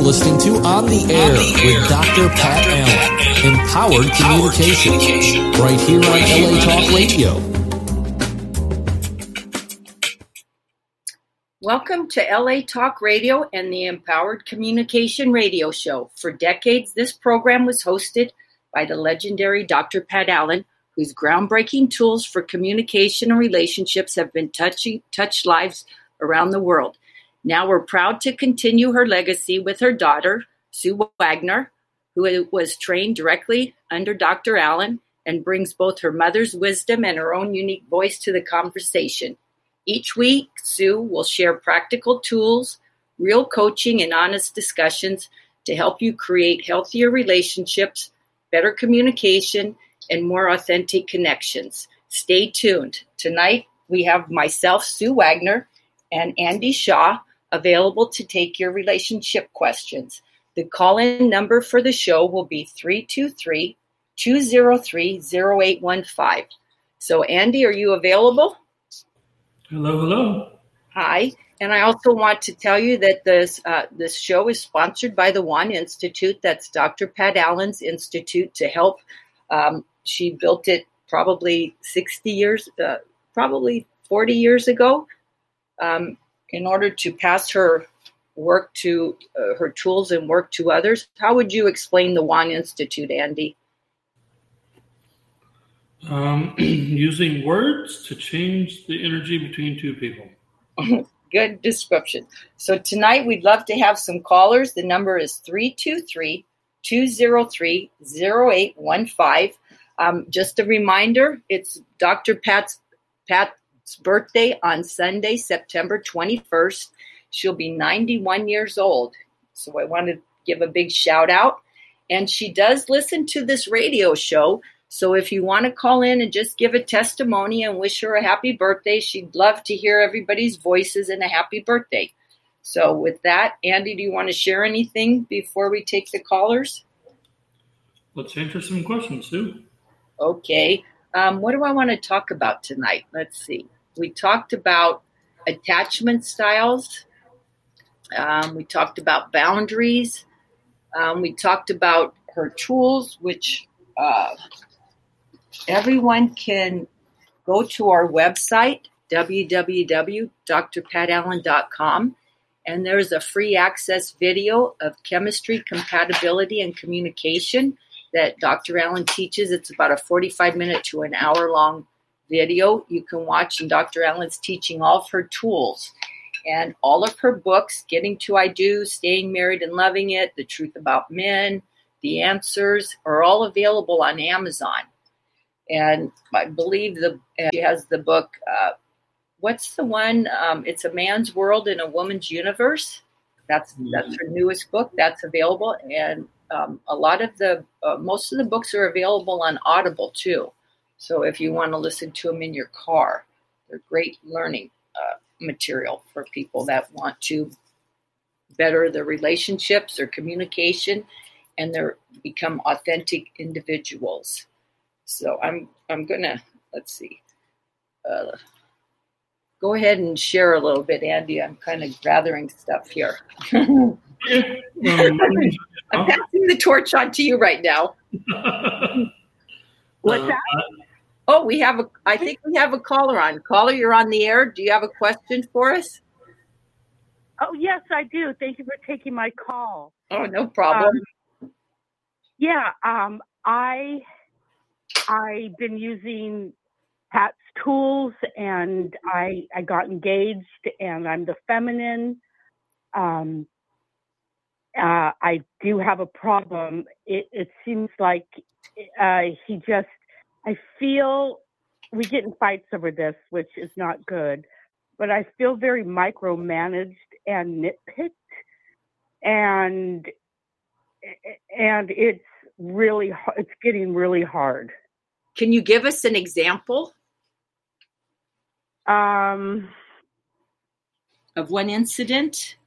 listening to On the Air with Dr. Pat Allen, Empowered Communication, right here on LA Talk Radio. Welcome to LA Talk Radio and the Empowered Communication Radio Show. For decades, this program was hosted by the legendary Dr. Pat Allen, whose groundbreaking tools for communication and relationships have been touched lives around the world. Now we're proud to continue her legacy with her daughter, Sue Wagner, who was trained directly under Dr. Allen and brings both her mother's wisdom and her own unique voice to the conversation. Each week, Sue will share practical tools, real coaching, and honest discussions to help you create healthier relationships, better communication, and more authentic connections. Stay tuned. Tonight, we have myself, Sue Wagner, and Andy Shaw available to take your relationship questions. The call-in number for the show will be 323-203-0815. So, Andy, are you available? Hello. Hi. And I also want to tell you that this show is sponsored by the One Institute. That's Dr. Pat Allen's institute to help. She built it probably 40 years ago. In order to pass her work to her tools and work to others. How would you explain the One Institute, Andy? Using words to change the energy between two people. Good description. So tonight we'd love to have some callers. The number is 323-203-0815. Just a reminder, it's Dr. Pat's birthday on Sunday, September 21st. She'll be 91 years old. So I want to give a big shout out. And she does listen to this radio show. So if you want to call in and just give a testimony and wish her a happy birthday, she'd love to hear everybody's voices and a happy birthday. So with that, Andy, do you want to share anything before we take the callers? Let's answer some questions, Sue. Okay. What do I want to talk about tonight? Let's see. We talked about attachment styles. We talked about boundaries. We talked about her tools, which everyone can go to our website, www.drpatallen.com, and there's a free access video of chemistry, compatibility, and communication that Dr. Allen teaches. It's about a 45-minute to an hour-long video you can watch, and Dr. Allen's teaching all of her tools. And all of her books, Getting to I Do, Staying Married and Loving It, The Truth About Men, The Answers, are all available on Amazon. And I believe she has the book, what's the one? It's A Man's World in a Woman's Universe. That's her newest book. That's available. And most of the books are available on Audible too. So if you want to listen to them in your car, they're great learning material for people that want to better their relationships, their communication, and become authentic individuals. So I'm gonna, let's see, go ahead and share a little bit, Andy. I'm kind of gathering stuff here. I'm passing the torch on to you right now. What's that? Oh, I think we have a caller on. Caller, you're on the air. Do you have a question for us? Oh, yes, I do. Thank you for taking my call. Oh, no problem. I've been using Pat's tools, and I got engaged, and I'm the feminine. I do have a problem. It seems like I feel we get in fights over this, which is not good, but I feel very micromanaged and nitpicked, and it's getting really hard. Can you give us an example of one incident?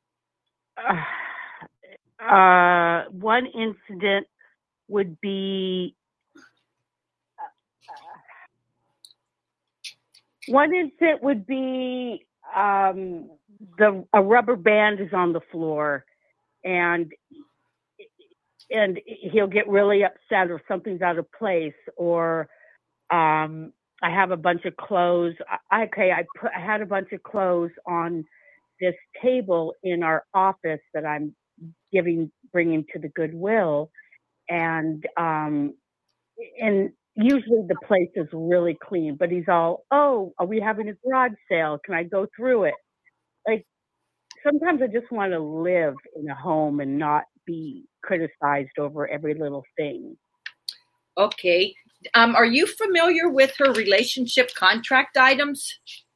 One incident would be a rubber band is on the floor, and he'll get really upset or something's out of place, or I have a bunch of clothes. I had a bunch of clothes on this table in our office that I'm bringing to the Goodwill, and usually the place is really clean, but he's all, oh, are we having a garage sale? Can I go through it? Like, sometimes I just want to live in a home and not be criticized over every little thing. Okay. Are you familiar with her relationship contract items?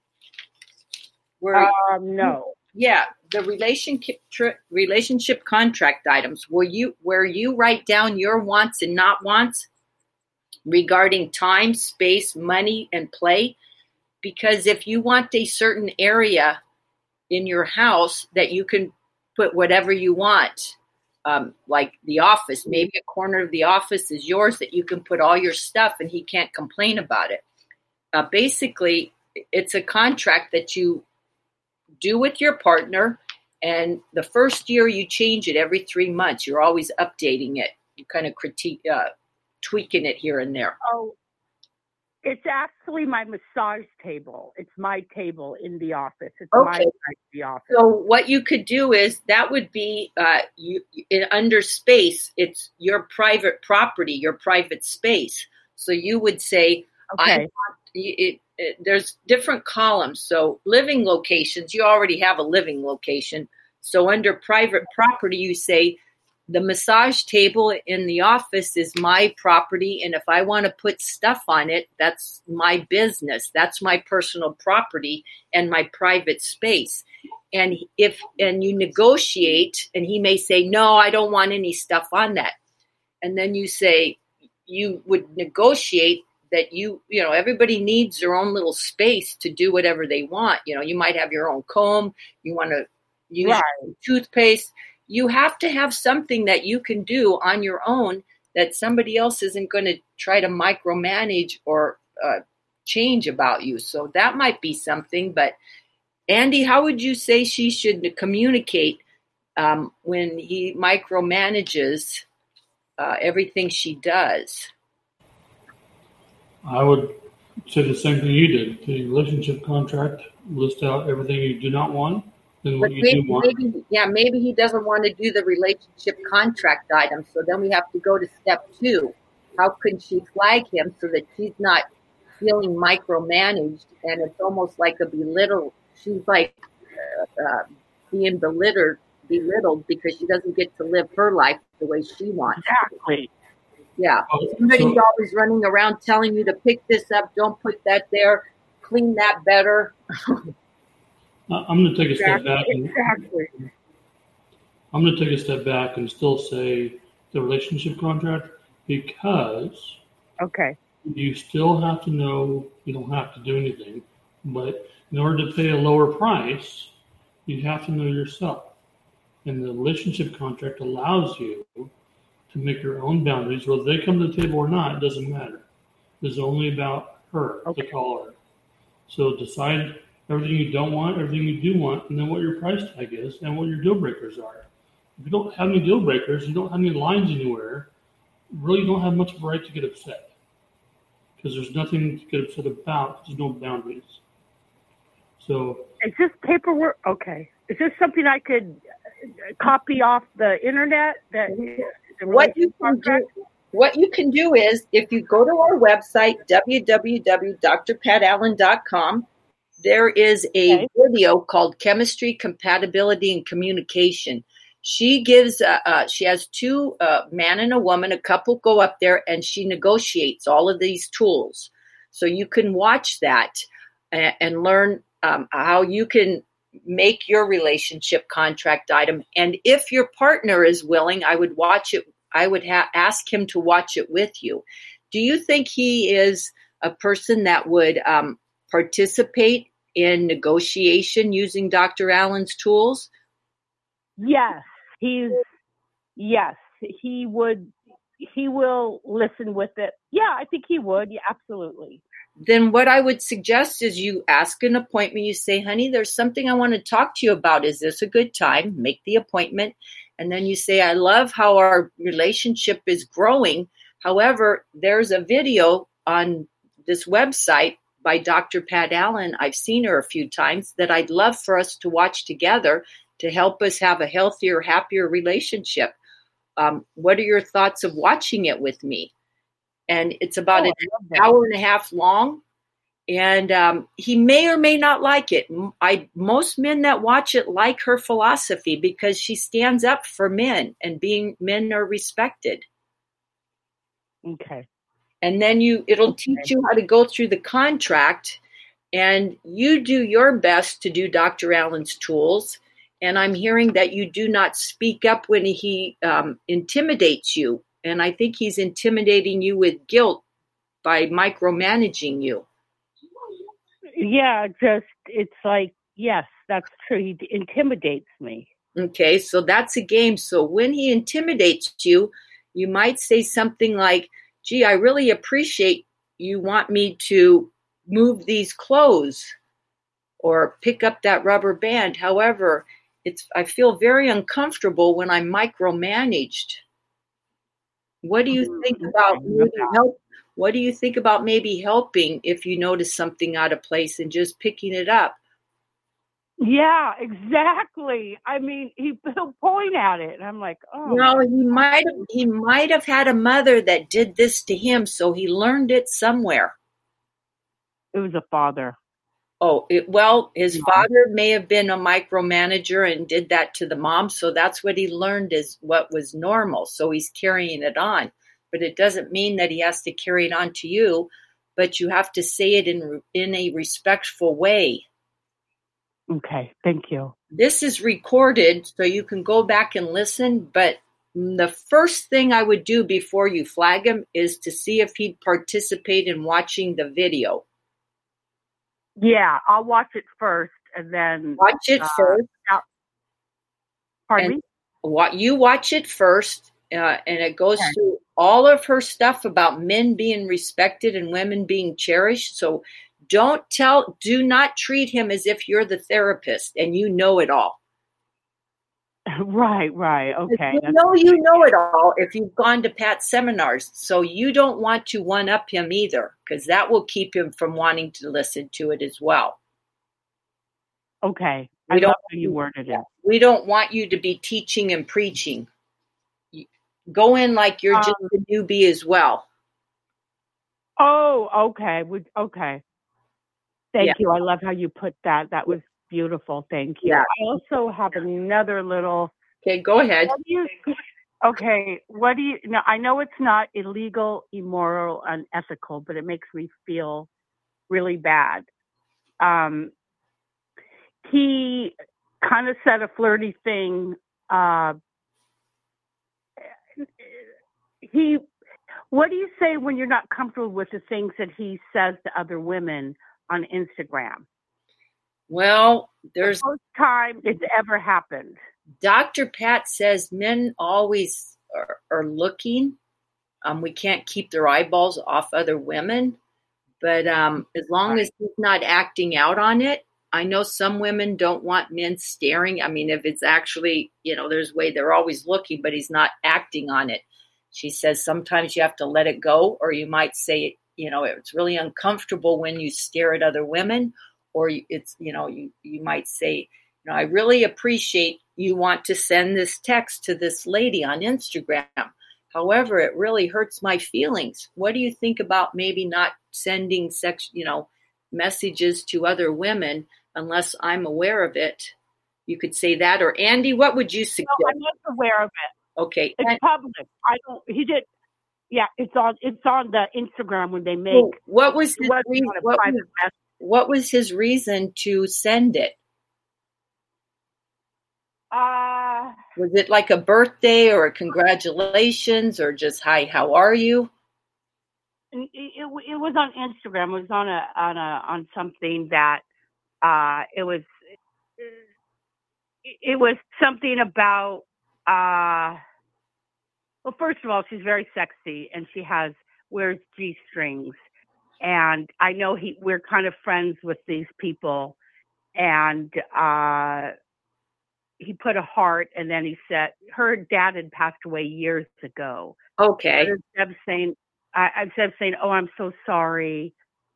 No. Yeah, the relationship contract items. Where you write down your wants and not wants regarding time, space, money, and play. Because if you want a certain area in your house that you can put whatever you want, like the office, maybe a corner of the office is yours that you can put all your stuff and he can't complain about it. Basically, it's a contract that you do with your partner, and the first year you change it every 3 months. You're always updating it. You kind of tweaking it here and there. Oh, it's actually my massage table. It's my table in the office. It's okay. My side of the office. So what you could do is that would be under space. It's your private property, your private space. So you would say, okay. There's different columns. So living locations, you already have a living location. So under private property, you say the massage table in the office is my property. And if I want to put stuff on it, that's my business. That's my personal property and my private space. And you negotiate, and he may say, no, I don't want any stuff on that. And then you say, you would negotiate that everybody needs their own little space to do whatever they want. You might have your own comb. You want to use toothpaste. You have to have something that you can do on your own that somebody else isn't going to try to micromanage or change about you. So that might be something. But Andy, how would you say she should communicate when he micromanages everything she does? I would say the same thing you did. The relationship contract, list out everything you do not want and what you do want. Maybe he doesn't want to do the relationship contract item. So then we have to go to step 2. How can she flag him so that she's not feeling micromanaged? And it's almost like a belittle. She's like being belittled because she doesn't get to live her life the way she wants. Exactly. Yeah. Somebody's always running around telling you to pick this up, don't put that there, clean that better. I'm going to take a step back. Exactly. I'm going to take a step back and still say the relationship contract, because you still have to know you don't have to do anything, but in order to pay a lower price, you have to know yourself. And the relationship contract allows you to make your own boundaries. Whether they come to the table or not, it doesn't matter. It's only about her, the caller. So decide everything you don't want, everything you do want, and then what your price tag is and what your deal breakers are. If you don't have any deal breakers, you don't have any lines anywhere, really you don't have much of a right to get upset. Because there's nothing to get upset about. There's no boundaries. So is this paperwork? Okay. Is this something I could copy off the internet? What you can do is, if you go to our website, www.drpatallen.com, there is a video called Chemistry, Compatibility, and Communication. She gives, she has 2, man and a woman, a couple go up there, and she negotiates all of these tools. So you can watch that and learn how you can make your relationship contract item. And if your partner is willing, I would watch it. I would ask him to watch it with you. Do you think he is a person that would participate in negotiation using Dr. Allen's tools? Yes, he would. He will listen with it. Yeah, I think he would. Yeah, absolutely. Then what I would suggest is you ask an appointment. You say, honey, there's something I want to talk to you about. Is this a good time? Make the appointment. And then you say, I love how our relationship is growing. However, there's a video on this website by Dr. Pat Allen. I've seen her a few times that I'd love for us to watch together to help us have a healthier, happier relationship. What are your thoughts of watching it with me? And it's about an hour and a half long. And he may or may not like it. Most men that watch it like her philosophy because she stands up for men and men are respected. Okay. And then it'll teach you how to go through the contract, and you do your best to do Dr. Allen's tools. And I'm hearing that you do not speak up when he intimidates you. And I think he's intimidating you with guilt by micromanaging you. Yeah, it's like, yes, that's true. He intimidates me. Okay, so that's a game. So when he intimidates you, you might say something like, gee, I really appreciate you want me to move these clothes or pick up that rubber band. However, I feel very uncomfortable when I'm micromanaged. What do you think about help? What do you think about maybe helping if you notice something out of place and just picking it up? Yeah, exactly. I mean, he'll point at it, and I'm like, oh. No, he might have had a mother that did this to him, so he learned it somewhere. It was a father. Oh, his father may have been a micromanager and did that to the mom, so that's what he learned is what was normal. So he's carrying it on. But it doesn't mean that he has to carry it on to you, but you have to say it in a respectful way. Okay, thank you. This is recorded, so you can go back and listen, but the first thing I would do before you flag him is to see if he'd participate in watching the video. Yeah, I'll watch it first, and then... Watch it first. Pardon me? You watch it first, and it goes through all of her stuff about men being respected and women being cherished. So do not treat him as if you're the therapist and you know it all. Right. Okay. You know it all if you've gone to Pat's seminars. So you don't want to one-up him either, because that will keep him from wanting to listen to it as well. Okay. I love how you worded it. We don't want you to be teaching and preaching. Go in like you're just a newbie as well. Oh, okay. Okay. Thank you. I love how you put that. That was beautiful. Thank you. Yeah. I also have another little... Okay, go ahead. Now, I know it's not illegal, immoral, unethical, but it makes me feel really bad. He kind of said a flirty thing. What do you say when you're not comfortable with the things that he says to other women on Instagram? Well, there's the first time it's ever happened. Dr. Pat says men always are looking. We can't keep their eyeballs off other women, but as long as he's not acting out on it, I know some women don't want men staring. I mean, if it's actually, they're always looking, but he's not acting on it. She says sometimes you have to let it go, or you might say, it's really uncomfortable when you stare at other women, or it's, you might say, I really appreciate you want to send this text to this lady on Instagram. However, it really hurts my feelings. What do you think about maybe not sending messages to other women unless I'm aware of it? You could say that. Or Andy, what would you suggest? No, I'm not aware of it. Okay. It's public. Yeah, it's on the Instagram when they make. What was his reason to send it? Was it like a birthday or a congratulations or just hi, how are you? It was on Instagram. It was on something that it was something about. Well, first of all, she's very sexy and she wears G-strings, and I know we're kind of friends with these people, and he put a heart, and then he said her dad had passed away years ago. Okay. Instead of saying, "Oh, I'm so sorry,"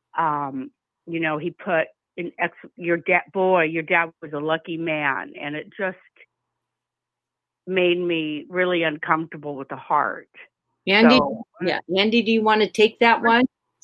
he put your dad was a lucky man, and it just made me really uncomfortable with the heart. Andy, Andy, do you want to take that one?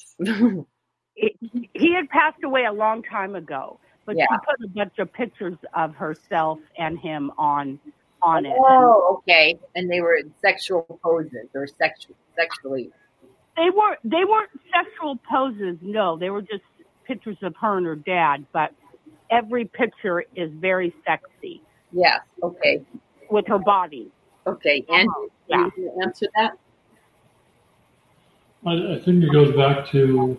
He had passed away a long time ago, but she put a bunch of pictures of herself and him on it. Oh, okay. And they were sexual poses or sexually. They weren't sexual poses. No, they were just pictures of her and her dad. But every picture is very sexy. Yes. Okay. With her body. Okay. And you answer that? I think it goes back to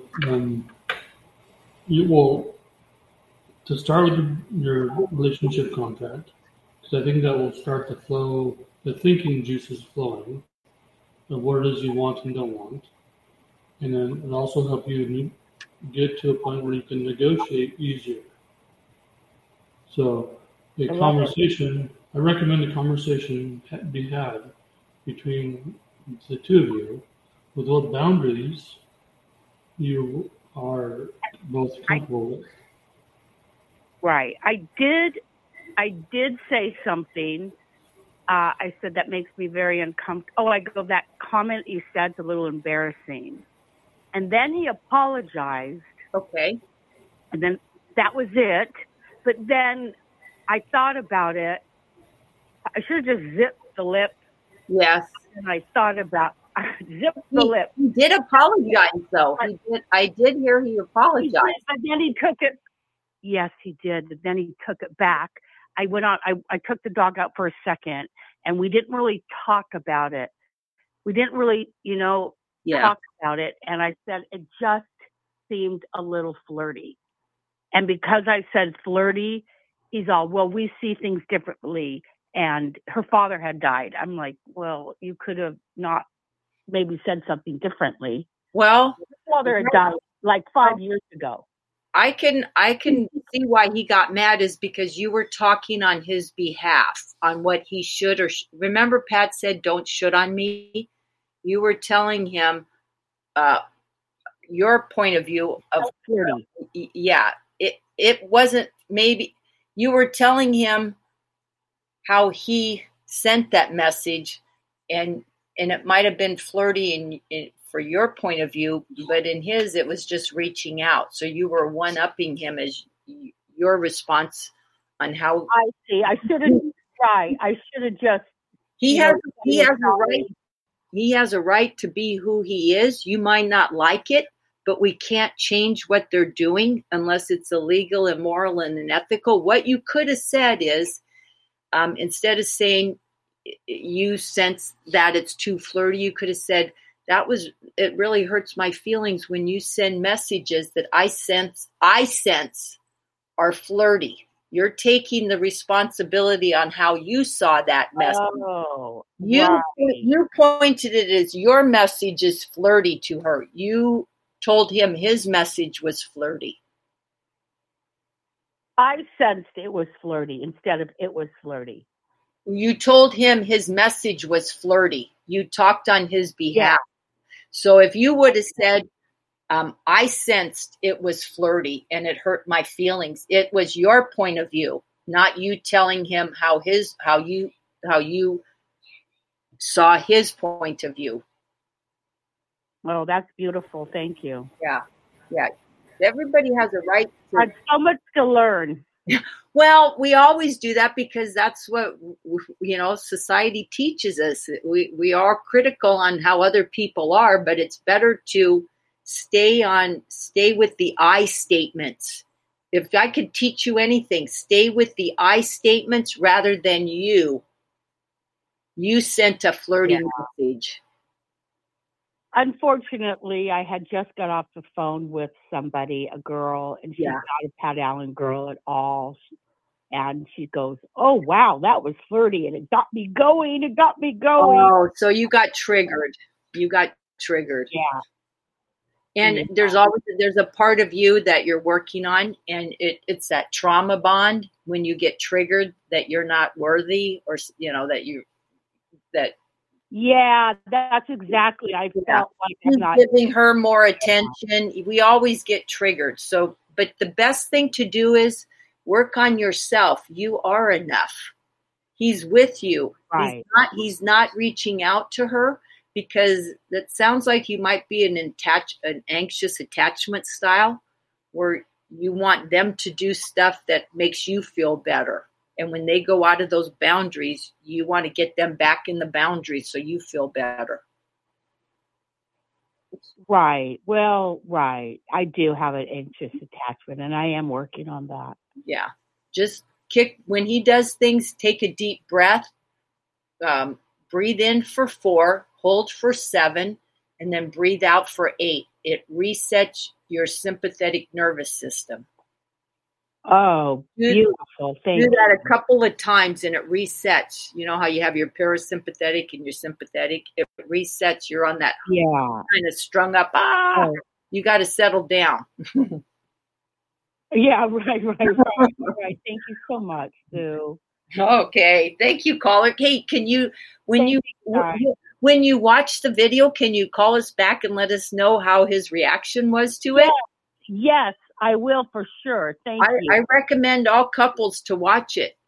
to start with your relationship contract, because I think that will start the thinking juices flowing of what it is you want and don't want, and then it'll also help you get to a point where you can negotiate easier. So I recommend a conversation be had between the two of you with what boundaries you are both comfortable with. Right. I did say something. I said that makes me very uncomfortable. That comment you said's a little embarrassing. And then he apologized. Okay. And then that was it. But then I thought about it. I should have just zipped the lip. Yes. And I thought about zip the lip. He did apologize, though. I did hear he apologized. But then he took it. Yes, he did. But then he took it back. I went on. I took the dog out for a second, and we didn't really talk about it. We didn't really, talk about it. And I said it just seemed a little flirty. And because I said flirty, he's all, well, we see things differently. And her father had died. I'm like, well, you could have not maybe said something differently. Well, her father had died like 5 years ago. I can see why he got mad is because you were talking on his behalf on what he should or remember Pat said, don't should on me. You were telling him your point of view of it wasn't maybe you were telling him how he sent that message and it might have been flirty for your point of view, but in his, it was just reaching out. So you were one-upping him as your response on how. I see. I should have just. He has a right. He has a right to be who he is. You might not like it, but we can't change what they're doing unless it's illegal, immoral, and unethical. What you could have said is, instead of saying you sense that it's too flirty, you could have said, it really hurts my feelings when you send messages that I sense are flirty. You're taking the responsibility on how you saw that message. Oh, you pointed it as your message is flirty to her. You told him his message was flirty. I sensed it was flirty instead of it was flirty. You told him his message was flirty. You talked on his behalf. Yeah. So if you would have said, I sensed it was flirty and it hurt my feelings, it was your point of view, not you telling him how you saw his point of view. Oh, that's beautiful. Thank you. Yeah. Yeah. Everybody has a right to. I have so much to learn. Well, we always do that because that's what, society teaches us. We are critical on how other people are, but it's better to stay with the I statements. If I could teach you anything, stay with the I statements rather than you. You sent a flirty message. Unfortunately, I had just got off the phone with somebody, a girl, and she's not a Pat Allen girl at all. And she goes, oh, wow, that was flirty. And it got me going. Oh, so you got triggered. Yeah. And there's a part of you that you're working on, and it's that trauma bond when you get triggered that you're not worthy, or Yeah, that's exactly. I felt like I'm not giving her more attention. We always get triggered. So, but the best thing to do is work on yourself. You are enough. He's with you. Right. He's not reaching out to her, because that sounds like you might be an anxious attachment style where you want them to do stuff that makes you feel better. And when they go out of those boundaries, you want to get them back in the boundaries so you feel better. Right. Well, right. I do have an anxious attachment, and I am working on that. Yeah. Just when he does things, take a deep breath, breathe in for 4, hold for 7, and then breathe out for 8. It resets your sympathetic nervous system. Oh, beautiful. Thank you. Do that a couple of times and it resets. You know how you have your parasympathetic and your sympathetic? It resets. You're on that kind of strung up. You got to settle down. Yeah, right. Thank you so much, Sue. Okay. Thank you, caller. Hey, can you, when you watch the video, can you call us back and let us know how his reaction was to it? Yes, I will for sure. Thank you. I recommend all couples to watch it.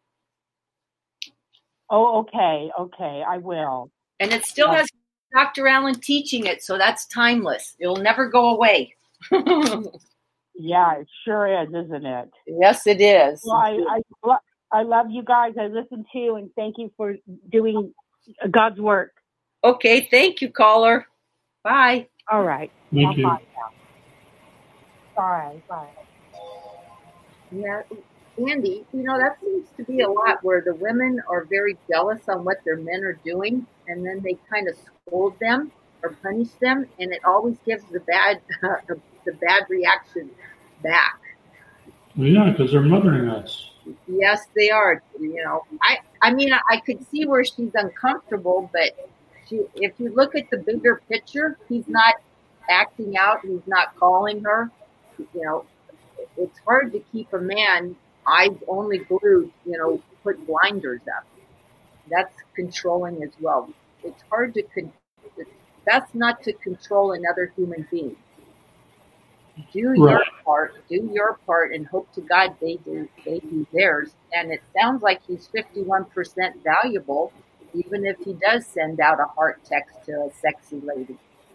Oh, okay. I will. And it still has Dr. Allen teaching it, so that's timeless. It'll never go away. Yeah, it sure is, isn't it? Yes, it is. Well, I love you guys. I listen to you, and thank you for doing God's work. Okay, thank you, caller. Bye. All right. Thank you. Bye. Yeah, Andy, that seems to be a lot where the women are very jealous on what their men are doing, and then they kind of scold them or punish them, and it always gives the bad reaction back. Well, yeah, because they're mothering us. Yes, they are. I mean, I could see where she's uncomfortable, but if you look at the bigger picture, he's not acting out. He's not calling her. It's hard to keep a man eyes only glued, put blinders up. That's controlling as well. It's hard to, that's not to control another human being. Do your part, and hope to God they do theirs. And it sounds like he's 51% valuable, even if he does send out a heart text to a sexy lady.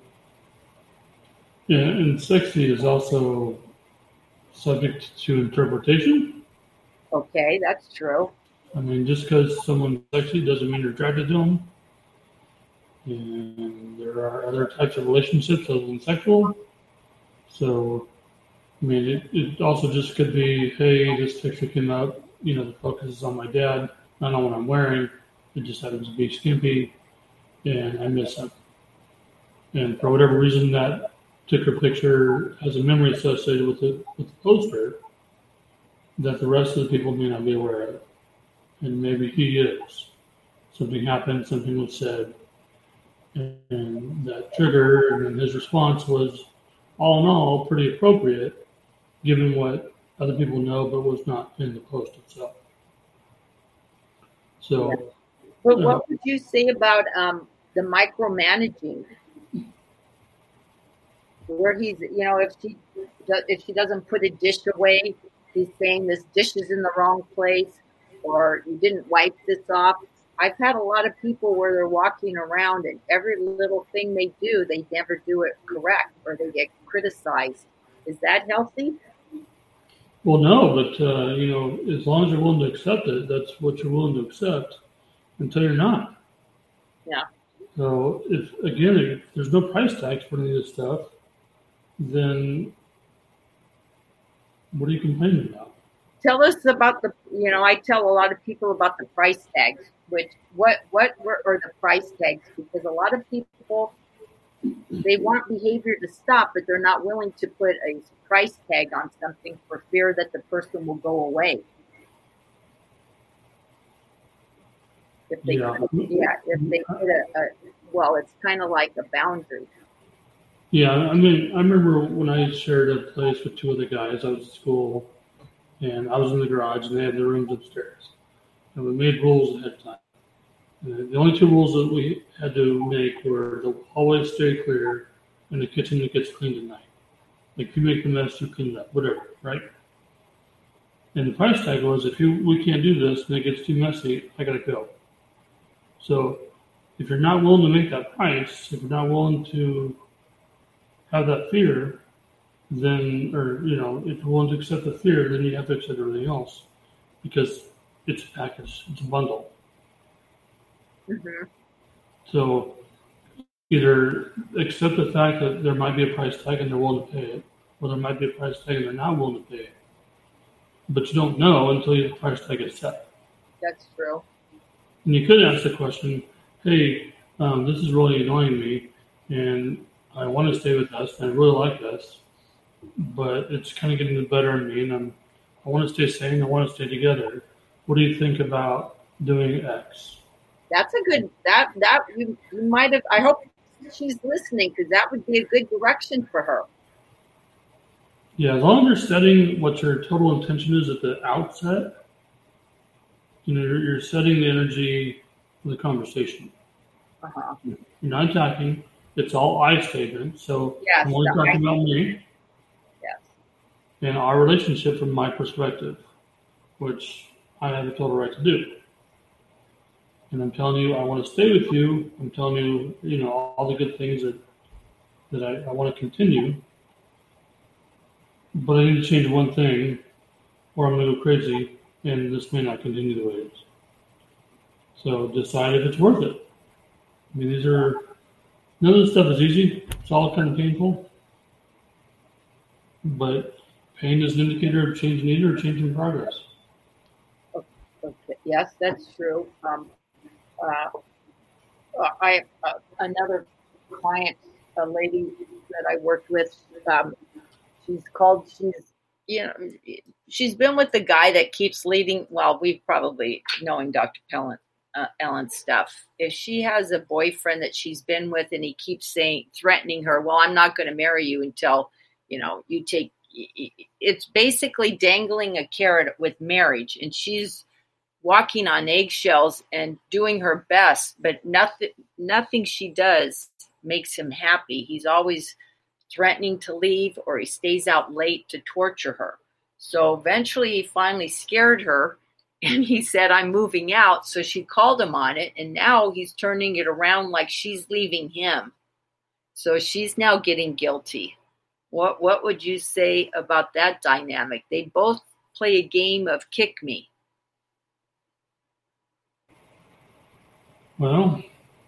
Yeah, and sexy is also subject to interpretation. Okay, that's true. I mean, just because someone's sexy doesn't mean you're attracted to them. And there are other types of relationships other than sexual. So, I mean, it also just could be, hey, this picture came out, the focus is on my dad, not on what I'm wearing. It just happens to be skimpy, and I miss him. And for whatever reason, that particular picture has a memory associated with the poster that the rest of the people may not be aware of. And maybe he is. Something happened, something was said, and that trigger, and then his response was, all in all, pretty appropriate, given what other people know, but was not in the post itself. So, but what would you say about the micromanaging, where he's, if she doesn't put a dish away, he's saying this dish is in the wrong place, or you didn't wipe this off. I've had a lot of people where they're walking around and every little thing they do, they never do it correct, or they get criticized. Is that healthy? Well, no, but, as long as you're willing to accept it, that's what you're willing to accept until you're not. Yeah. So if there's no price tags for any of this stuff, then what are you complaining about? Tell us about I tell a lot of people about the price tags. What are the price tags? Because a lot of people, they want behavior to stop, but they're not willing to put a price tag on something for fear that the person will go away. If they put it's kind of like a boundary. Yeah, I mean, I remember when I shared a place with two other guys. I was at school, and I was in the garage, and they had their rooms upstairs. And we made rules ahead of time. And the only two rules that we had to make were the hallways stay clear, and the kitchen that gets cleaned at night. Like, if you make the mess, you clean it up, whatever, right? And the price tag was, we can't do this and it gets too messy, I gotta go. So if you're not willing to make that price, if you're not willing to have that fear, then, or, if you're willing to accept the fear, then you have to accept everything else because it's a package, it's a bundle. Mm-hmm. So either accept the fact that there might be a price tag and they're willing to pay it, or there might be a price tag and they're not willing to pay it. But you don't know until the price tag is set. That's true. And you could ask the question, hey, this is really annoying me, and I want to stay with us, and I really like us, but it's kind of getting the better of me, and I want to stay sane, I want to stay together. What do you think about doing X? That's a good, that you might have, I hope she's listening, because that would be a good direction for her. Yeah, as long as you're setting what your total intention is at the outset, you're setting the energy for the conversation. Uh-huh. You're not attacking. It's all I statements. So yes, I'm only talking about me. Yes. And our relationship from my perspective, which I have a total right to do. And I'm telling you, I want to stay with you. I'm telling you, all the good things that I want to continue. But I need to change one thing, or I'm going to go crazy, and this may not continue the way it is. So decide if it's worth it. I mean, none of this stuff is easy. It's all kind of painful. But pain is an indicator of change needed or change in progress. Okay. Yes, that's true. Another client, a lady that I worked with, she's been with the guy that keeps leading. Well, we've probably knowing Dr. Ellen's stuff. If she has a boyfriend that she's been with and he keeps threatening her, well, I'm not going to marry you until, you take, it's basically dangling a carrot with marriage, and she's walking on eggshells and doing her best, but nothing she does makes him happy. He's always threatening to leave, or he stays out late to torture her. So eventually he finally scared her, and he said, I'm moving out. So she called him on it, and now he's turning it around like she's leaving him. So she's now getting guilty. What would you say about that dynamic? They both play a game of kick me. Well,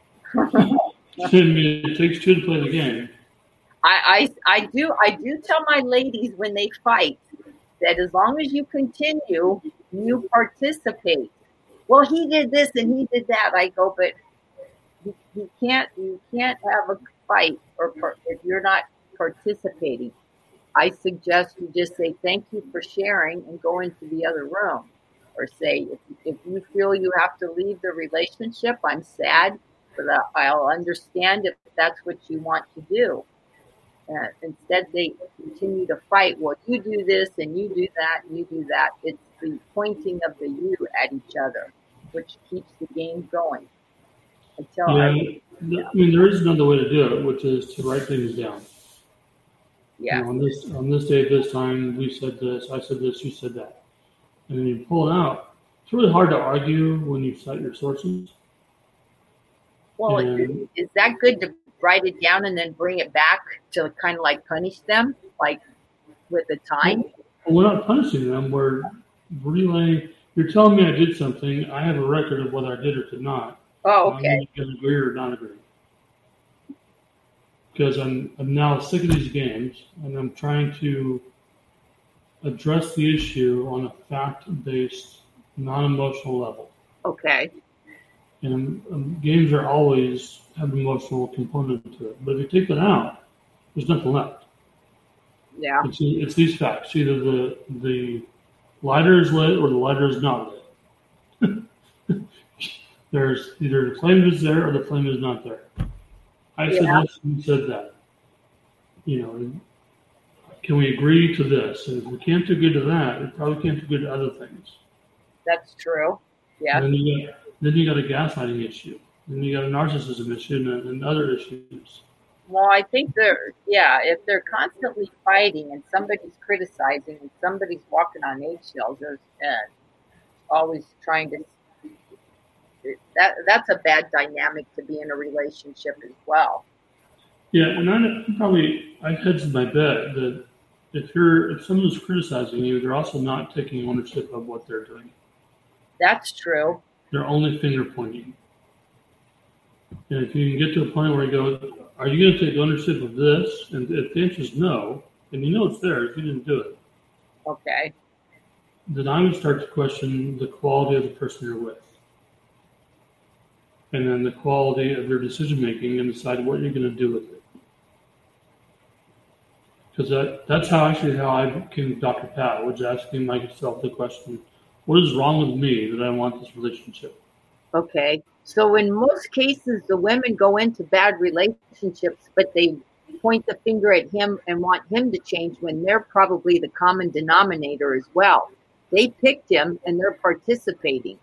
it takes two to play the game. I do tell my ladies when they fight that as long as you continue, you participate. Well, he did this and he did that. I go, but you can't have a fight if you're not participating. I suggest you just say thank you for sharing and go into the other room, or say if you feel you have to leave the relationship, I'm sad, but I'll understand if that's what you want to do. Instead, they continue to fight. Well, you do this and you do that and you do that. It's the pointing of the you at each other, which keeps the game going. I mean, there is another way to do it, which is to write things down. Yeah. On this day at this time, we said this, I said this, you said that. And then you pull it out. It's really hard to argue when you cite your sources. Well, is that good to write it down and then bring it back to kind of like punish them, like with the time? Well, we're not punishing them. We're relaying. You're telling me I did something. I have a record of whether I did or did not. Oh, okay. You can agree or not agree. Because I'm now sick of these games, and I'm trying to address the issue on a fact-based, non-emotional level. Okay. And games are always have an emotional component to it. But if you take that out, there's nothing left. Yeah. It's these facts. Either the lighter is lit or the lighter is not lit. There's either the flame is there or the flame is not there. I said this and you said that. Can we agree to this? And if we can't agree to that, we probably can't agree to other things. That's true. Yeah. And then you got a gaslighting issue. Then you got a narcissism issue and other issues. Well, I think if they're constantly fighting and somebody's criticizing and somebody's walking on eggshells and always trying to, that's a bad dynamic to be in a relationship as well. Yeah, and I hedged my bet that if someone's criticizing you, they're also not taking ownership of what they're doing. That's true. They're only finger pointing. And if you can get to a point where you go, are you going to take ownership of this? And if the answer is no, and you know it's there if you didn't do it. Okay. Then I would start to question the quality of the person you're with. And then the quality of your decision making and decide what you're going to do with it. Because that's how I came to Dr. Pat, was asking myself the question, what is wrong with me that I want this relationship? Okay. So in most cases, the women go into bad relationships, but they point the finger at him and want him to change when they're probably the common denominator as well. They picked him and they're participating.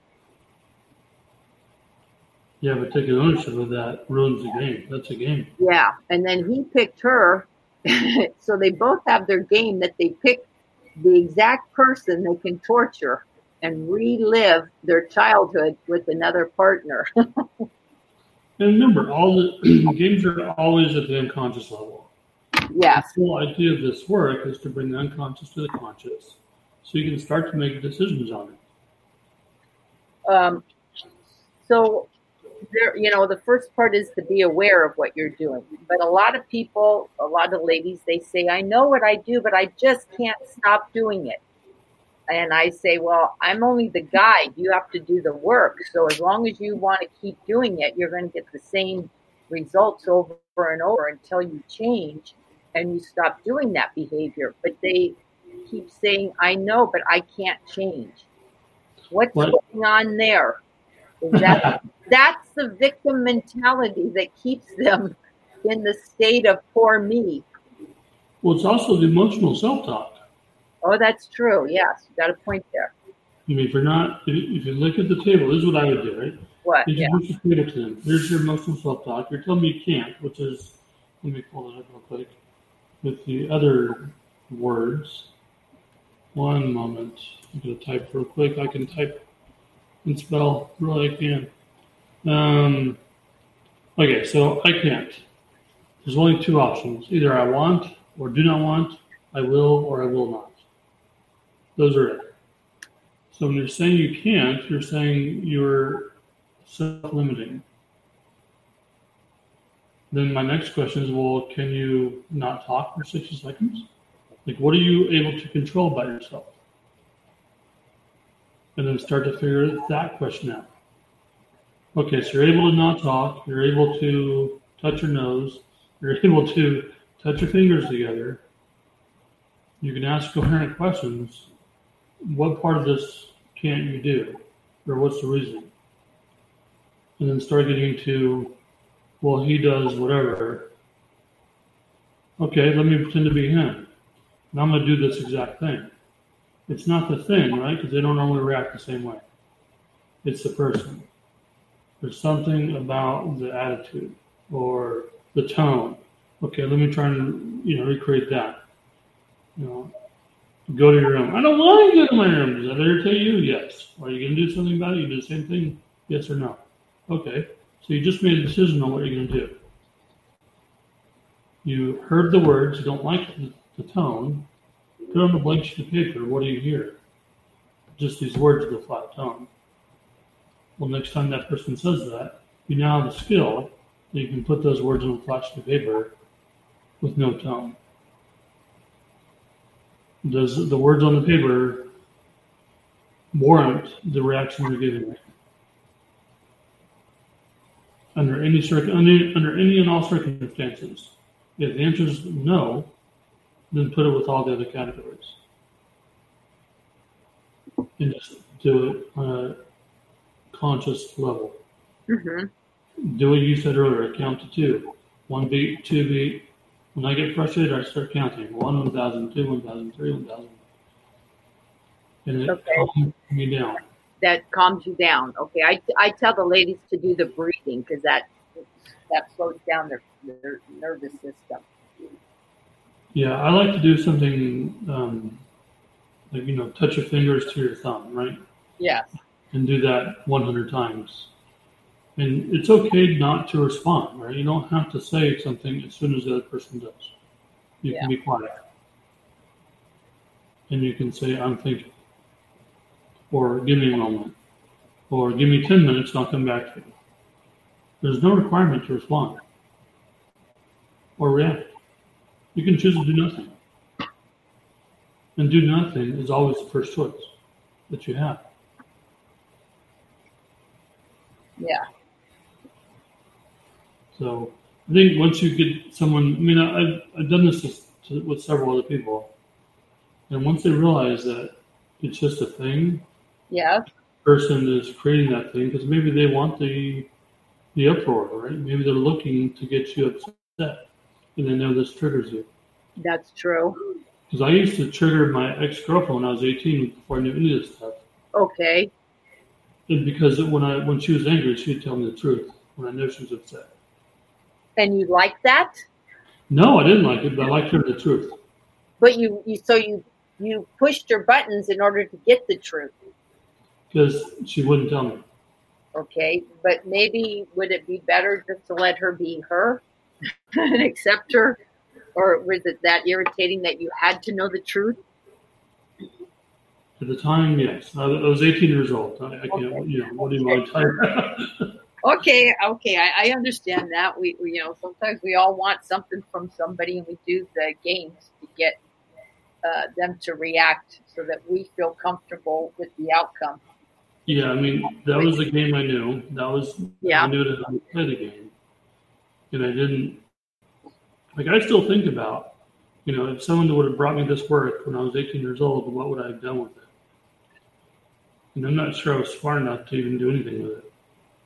Yeah, but taking ownership of that ruins the game. That's a game. Yeah, and then he picked her. So they both have their game that they pick the exact person they can torture and relive their childhood with another partner. And remember, all the games are always at the unconscious level. Yes. The whole idea of this work is to bring the unconscious to the conscious, so you can start to make decisions on it. So there, the first part is to be aware of what you're doing. But a lot of people, a lot of ladies, they say, I know what I do, but I just can't stop doing it. And I say, well, I'm only the guide. You have to do the work. So as long as you want to keep doing it, you're going to get the same results over and over until you change and you stop doing that behavior. But they keep saying, I know, but I can't change. What's going on there? That's the victim mentality that keeps them in the state of poor me. Well, it's also the emotional self-talk. Oh, that's true. Yes, you got a point there. I mean, if you look at the table, this is what I would do, right? What? Introduce the table to them. Here's your emotional self-talk. You're telling me you can't, which is, let me pull it up real quick, with the other words. One moment. I'm going to type real quick. I can type and spell really I can. Okay, so I can't. There's only two options. Either I want or do not want, I will or I will not. Those are it. So when you're saying you can't, you're saying you're self-limiting. Then my next question is, well, can you not talk for 60 seconds? Like, what are you able to control by yourself? And then start to figure that question out. Okay, so you're able to not talk, you're able to touch your nose, you're able to touch your fingers together. You can ask coherent questions. What part of this can't you do? Or what's the reason? And then start getting to, well, he does whatever. Okay, let me pretend to be him. And I'm going to do this exact thing. It's not the thing, right? Because they don't normally react the same way. It's the person. There's something about the attitude or the tone. Okay, let me try and recreate that. Go to your room. I don't want to go to my room. Does that irritate you? Yes. Are you going to do something about it? You do the same thing? Yes or no? Okay. So you just made a decision on what you're going to do. You heard the words. You don't like the tone. Put on a blank sheet of paper. What do you hear? Just these words with a flat tone. Well, next time that person says that, you now have the skill that you can put those words on a flat sheet of paper with no tone. Does the words on the paper warrant the reaction you're giving it? Under any and all circumstances. If the answer is no, then put it with all the other categories. And just do it on a conscious level. Mm-hmm. Do what you said earlier, count to 2. 1 beat, 2 beat, When I get frustrated, I start counting 1,000, 2, 1,000, 3, 1,000. And it calms me down. That calms you down. Okay. I tell the ladies to do the breathing because that slows down their nervous system. Yeah, I like to do something like, touch your fingers to your thumb, right? Yes. And do that 100 times. And it's okay not to respond, right? You don't have to say something as soon as the other person does. You can be quiet. And you can say, I'm thinking. Or give me a moment. Or give me 10 minutes and I'll come back to you. There's no requirement to respond. Or react. You can choose to do nothing. And do nothing is always the first choice that you have. Yeah. So I think once you get someone, I've done this with several other people, and once they realize that it's just a thing, the person is creating that thing because maybe they want the uproar, right? Maybe they're looking to get you upset, and they know this triggers you. That's true. Because I used to trigger my ex-girlfriend when I was 18 before I knew any of this stuff. Okay. And because when she was angry, she'd tell me the truth when I knew she was upset. And you like that? No, I didn't like it, but I liked her the truth. But you pushed your buttons in order to get the truth. Because she wouldn't tell me. Okay, but maybe would it be better just to let her be her and accept her? Or was it that irritating that you had to know the truth? At the time, yes. I was 18 years old. I can't, what do you want to tell you? Okay, I understand that. We sometimes we all want something from somebody, and we do the games to get them to react so that we feel comfortable with the outcome. Yeah, that was the game I knew. I knew how to play the game, and I didn't. I still think about, if someone would have brought me this work when I was 18 years old, what would I have done with it? And I'm not sure I was smart enough to even do anything with it.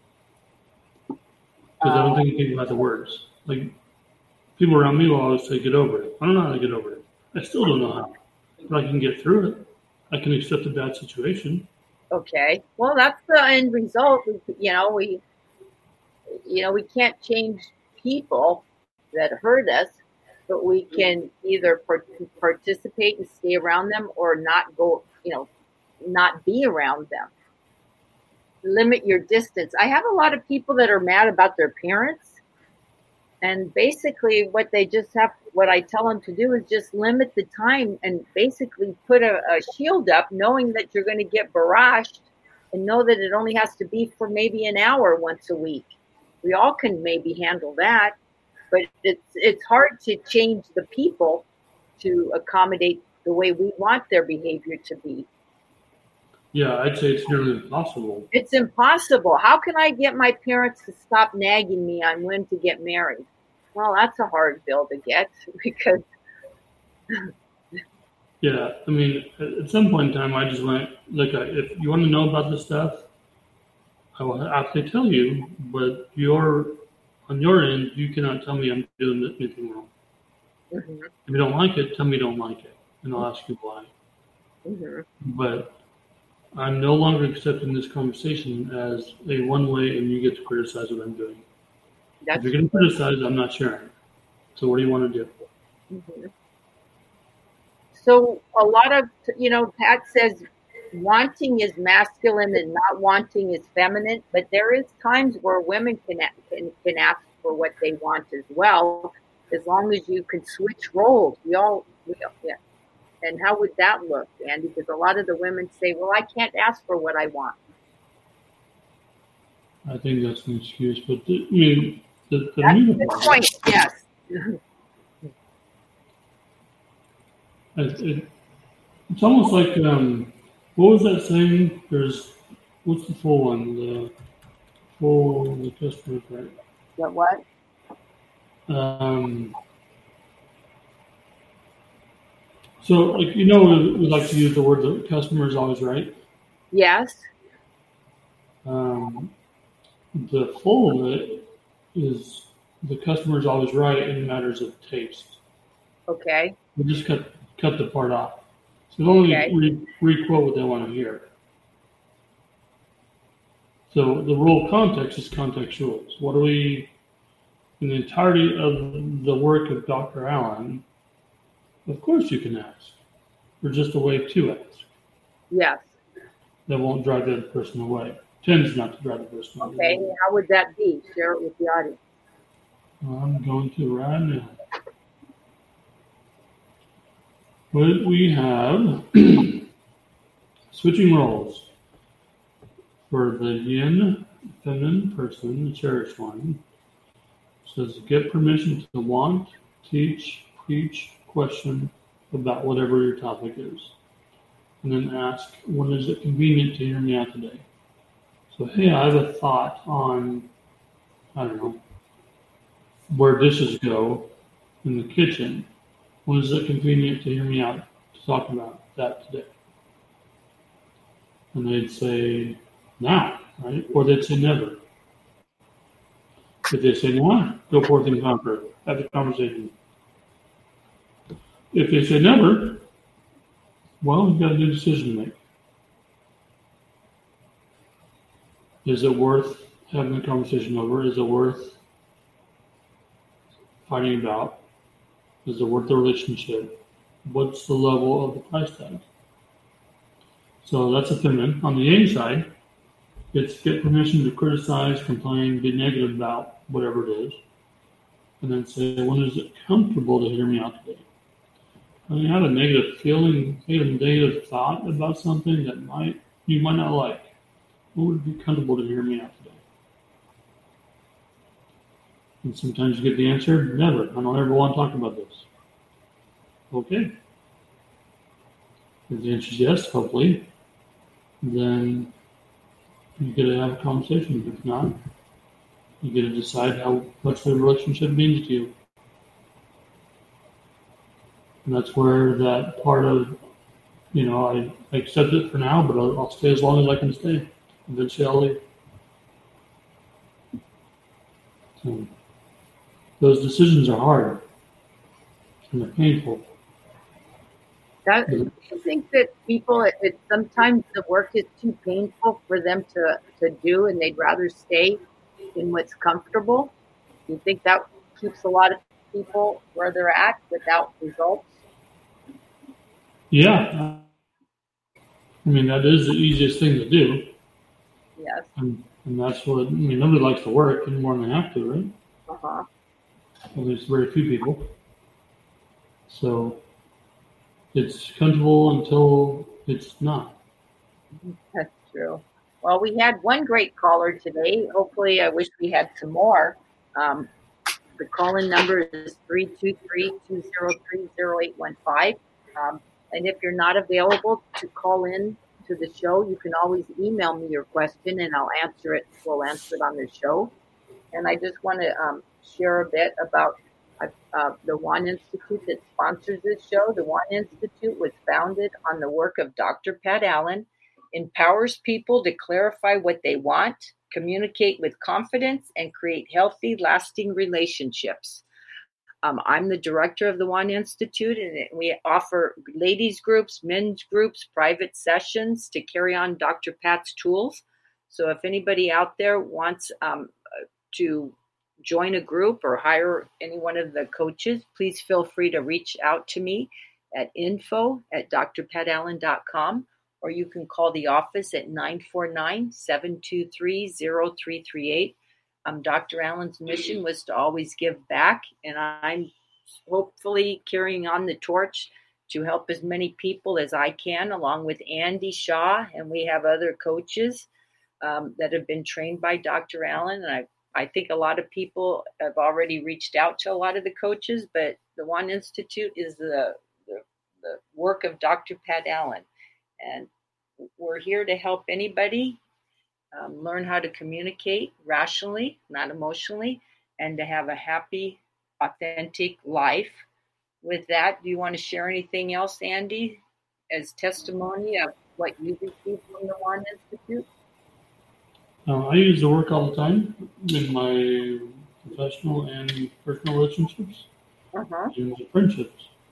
Because I don't think anything about the words. People around me will always say, get over it. I don't know how to get over it. I still don't know how. But I can get through it. I can accept a bad situation. Okay. Well, that's the end result. We can't change people that hurt us, but we can either participate and stay around them or not go, not be around them. Limit your distance. I have a lot of people that are mad about their parents, and basically what I tell them to do is just limit the time and basically put a shield up, knowing that you're going to get barraged, and know that it only has to be for maybe an hour once a week. We all can maybe handle that, but it's hard to change the people to accommodate the way we want their behavior to be. Yeah, I'd say it's nearly impossible. It's impossible. How can I get my parents to stop nagging me on when to get married? Well, that's a hard bill to get because... Yeah, at some point in time, I just went, look, if you want to know about this stuff, I will absolutely tell you, but on your end, you cannot tell me I'm doing anything wrong. Mm-hmm. If you don't like it, tell me you don't like it, and I'll ask you why. Mm-hmm. But I'm no longer accepting this conversation as a one-way and you get to criticize what I'm doing. If you're going to criticize, I'm not sharing. So what do you want to do? Mm-hmm. So a lot of, Pat says wanting is masculine and not wanting is feminine, but there is times where women can ask for what they want as well, as long as you can switch roles. We all. And how would that look, Andy? Because a lot of the women say, well, I can't ask for what I want. I think that's an excuse, but that's the point, yes. It's almost like, what was that saying? What's the full one? The customer, right? The what? So, we like to use the word the customer is always right. Yes. The full of it is the customer is always right in matters of taste. Okay. We just cut the part off. So only re-quote what they want to hear. So the role context is contextual. So what do we, in the entirety of the work of Dr. Allen, of course you can ask. There's just a way to ask. Yes. That won't drive the other person away. Tends not to drive the person away. Okay, how would that be? Share it with the audience. I'm going to right now. What we have, switching roles. For the yin, feminine person, the cherished one, says get permission to want, teach, preach, question about whatever your topic is. And then ask, when is it convenient to hear me out today? So, hey, I have a thought on, I don't know, where dishes go in the kitchen. When is it convenient to hear me out to talk about that today? And they'd say, now, right? Or they'd say never. If they say now, go forth and conquer. Have the conversation. If they say never, well, you've got a new decision to make. Is it worth having the conversation over? Is it worth fighting about? Is it worth the relationship? What's the level of the price tag? So that's a feminine. On the yang side, it's get permission to criticize, complain, be negative about whatever it is, and then say, when is it comfortable to hear me out today? When you have a negative feeling, a negative thought about something that you might not like, when would it be comfortable to hear me out today? And sometimes you get the answer, never. I don't ever want to talk about this. Okay. If the answer is yes, hopefully, then you get to have a conversation. If not, you get to decide how much the relationship means to you. And that's where that part of, I accept it for now, but I'll stay as long as I can stay. Eventually I'll leave. So those decisions are hard and they're painful. Do you think that people, sometimes the work is too painful for them to do and they'd rather stay in what's comfortable? Do you think that keeps a lot of people where they're at without results? Yeah. I mean, that is the easiest thing to do. Yes. And that's what, nobody likes to work any more than they have to, right? Uh-huh. Well, there's very few people. So it's comfortable until it's not. That's true. Well, we had one great caller today. Hopefully, I wish we had some more. The call-in number is 323-203-0815. And if you're not available to call in to the show, you can always email me your question and I'll answer it. We'll answer it on the show. And I just want to share a bit about the One Institute that sponsors this show. The One Institute was founded on the work of Dr. Pat Allen, empowers people to clarify what they want, communicate with confidence, and create healthy, lasting relationships. I'm the director of the One Institute, and we offer ladies groups, men's groups, private sessions to carry on Dr. Pat's tools. So if anybody out there wants to join a group or hire any one of the coaches, please feel free to reach out to me at info@drpatallen.com, or you can call the office at 949-723-0338. Dr. Allen's mission was to always give back, and I'm hopefully carrying on the torch to help as many people as I can, along with Andy Shaw, and we have other coaches that have been trained by Dr. Allen, and I think a lot of people have already reached out to a lot of the coaches, but the One Institute is the work of Dr. Pat Allen, and we're here to help anybody learn how to communicate rationally, not emotionally, and to have a happy, authentic life. With that, do you want to share anything else, Andy, as testimony of what you received from the One Institute? I use the work all the time in my professional and personal relationships, and friendships.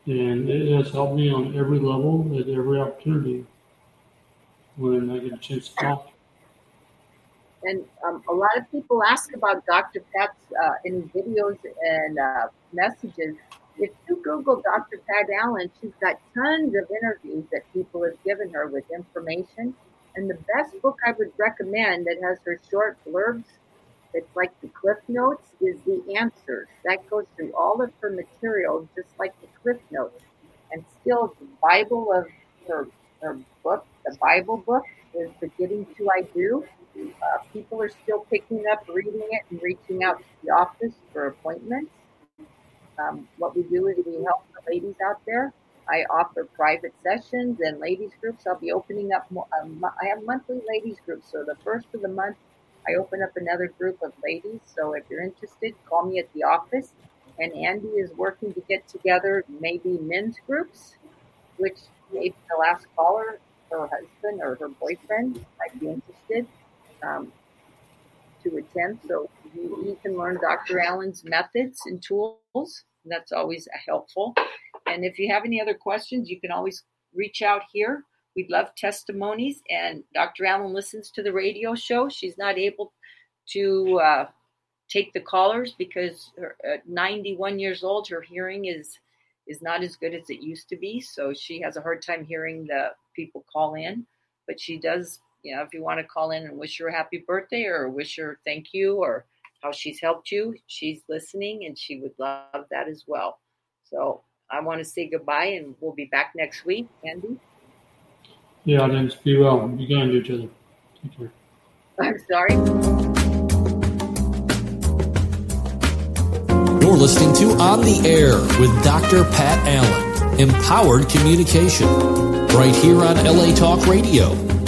And it has helped me on every level at every opportunity when I get a chance to talk. And a lot of people ask about Dr. Pat's in videos and messages. If you Google Dr. Pat Allen, she's got tons of interviews that people have given her with information. And the best book I would recommend that has her short blurbs, it's like the Cliff Notes, is The Answers. That goes through all of her material, just like the Cliff Notes. And still, the Bible of her book, the Bible book, is The Getting to I Do. People are still picking up, reading it, and reaching out to the office for appointments. What we do is we help the ladies out there. I offer private sessions and ladies groups. I'll be opening up more. I have monthly ladies groups. So the first of the month, I open up another group of ladies. So if you're interested, call me at the office. And Andy is working to get together maybe men's groups, which maybe the last caller, her husband or her boyfriend might be interested to attend. So you can learn Dr. Allen's methods and tools. That's always helpful. And if you have any other questions, you can always reach out here. We'd love testimonies. And Dr. Allen listens to the radio show. She's not able to take the callers because at 91 years old, her hearing is not as good as it used to be. So she has a hard time hearing the people call in. But she does, if you want to call in and wish her a happy birthday or wish her thank you or how she's helped you, she's listening and she would love that as well. So I want to say goodbye and we'll be back next week. Andy? Yeah, audience, be well. Be kind to each other. Take care. I'm sorry. You're listening to On the Air with Dr. Pat Allen. Empowered communication. Right here on LA Talk Radio.